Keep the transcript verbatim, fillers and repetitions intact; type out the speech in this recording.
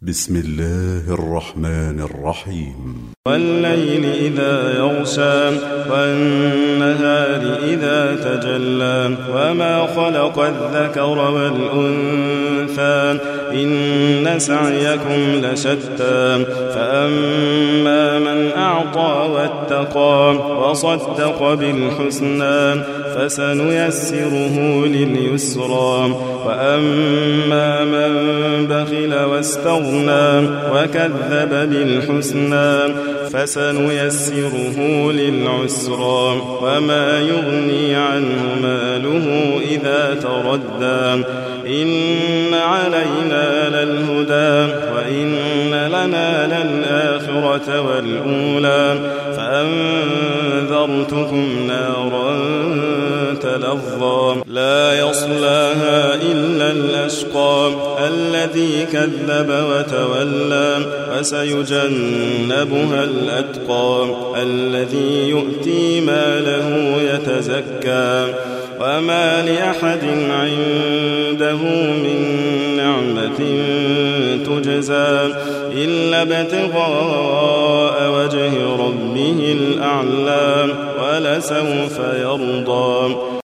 بسم الله الرحمن الرحيم والليل إذا يغشى والنهار إذا تجلى وما خلق الذكر والأنثى إن سعيكم لشتى فأما من أعطى واتقى وصدق بالحسنى فسنيسره لليسرى وأما من بخل واستغنى وكذب بالحسنى فسنيسره للعسرى وما يغني عنه ماله إذا تردى إن علينا للهدى وإن لنا للآخرة والأولى فأنذرتكم نارا تلظى لا يصلاها إلا الأشقى الذي كذب وتولى وسيجنبها الأتقى الذي يؤتي ماله يتزكى وما لأحد عنده من نعمة تجزى إلا ابتغاء وجه ربه الأعلى ولسوف يرضى.